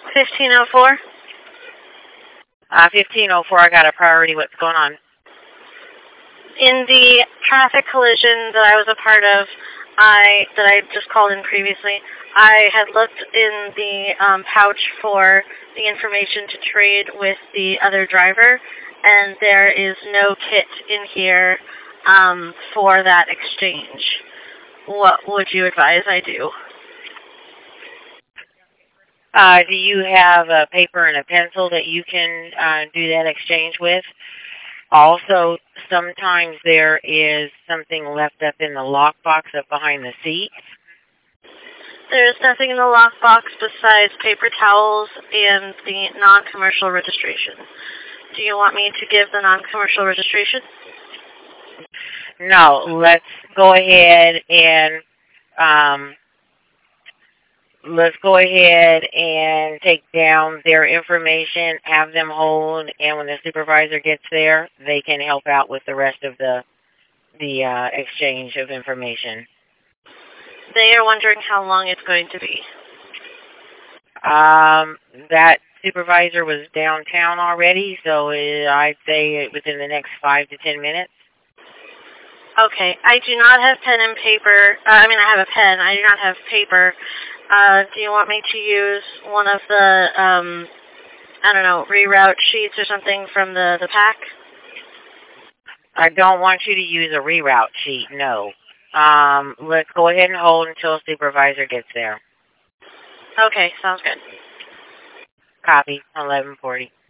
1504. 1504, I got a priority. What's going on? In the traffic collision that I was a part of, that I just called in previously, I had looked in the pouch for the information to trade with the other driver, and there is no kit in here for that exchange. What would you advise I do? Do you have a paper and a pencil that you can do that exchange with? Also, sometimes there is something left up in the lockbox up behind the seat. There's nothing in the lockbox besides paper towels and the non-commercial registration. Do you want me to give the non-commercial registration? No, let's go ahead and take down their information, have them hold, and when the supervisor gets there, they can help out with the rest of the exchange of information. They are wondering how long it's going to be. That supervisor was downtown already, so I'd say within the next 5 to 10 minutes. Okay, I do not have pen and paper. I have a pen. I do not have paper. Do you want me to use one of the, reroute sheets or something from the pack? I don't want you to use a reroute sheet, no. Let's go ahead and hold until a supervisor gets there. Okay, sounds good. Copy, 1140.